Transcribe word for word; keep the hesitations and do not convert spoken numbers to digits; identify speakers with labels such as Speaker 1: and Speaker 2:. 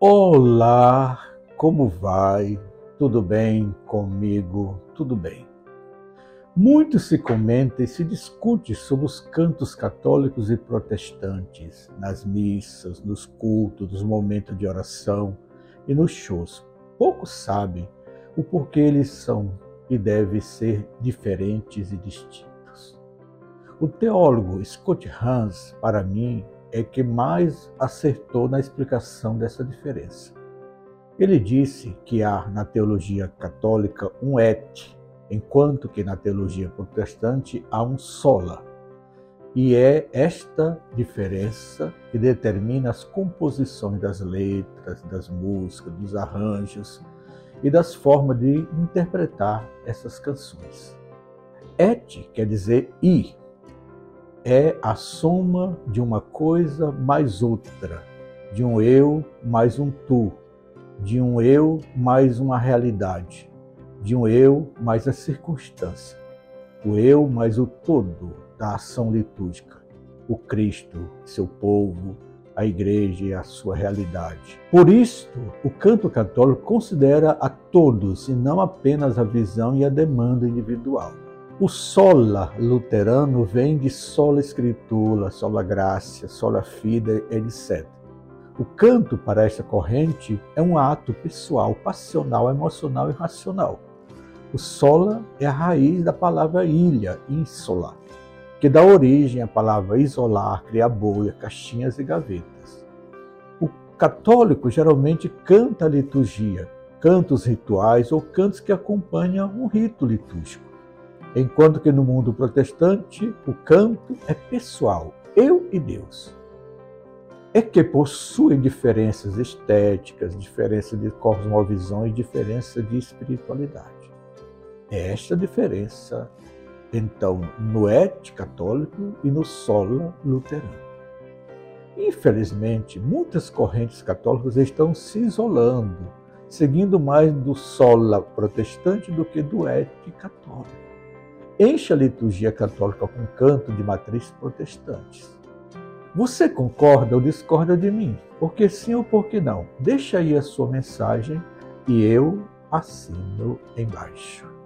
Speaker 1: Olá, como vai? Tudo bem comigo? Tudo bem. Muito se comenta e se discute sobre os cantos católicos e protestantes, nas missas, nos cultos, nos momentos de oração e nos shows. Poucos sabem o porquê eles são e devem ser diferentes e distintos. O teólogo Scott Hahn, para mim, é que mais acertou na explicação dessa diferença. Ele disse que há na teologia católica um et, enquanto que na teologia protestante há um sola. E é esta diferença que determina as composições das letras, das músicas, dos arranjos e das formas de interpretar essas canções. Et quer dizer e. É a soma de uma coisa mais outra, de um eu mais um tu, de um eu mais uma realidade, de um eu mais a circunstância, o eu mais o todo da ação litúrgica, o Cristo, seu povo, a igreja e a sua realidade. Por isto, o canto católico considera a todos e não apenas a visão e a demanda individual. O sola luterano vem de sola escritura, sola gratia, sola fide, etcétera. O canto para esta corrente é um ato pessoal, passional, emocional e racional. O sola é a raiz da palavra ilha, insola, que dá origem à palavra isolar, criar bolha, caixinhas e gavetas. O católico geralmente canta a liturgia, cantos rituais ou cantos que acompanham um rito litúrgico. Enquanto que no mundo protestante, o canto é pessoal, eu e Deus. É que possuem diferenças estéticas, diferença de cosmovisão e diferença de espiritualidade. É esta diferença, então, no et católico e no sola luterano. Infelizmente, muitas correntes católicas estão se isolando, seguindo mais do sola protestante do que do et católico. Enche a liturgia católica com canto de matriz protestantes. Você concorda ou discorda de mim? Por que sim ou por que não? Deixa aí a sua mensagem e eu assino embaixo.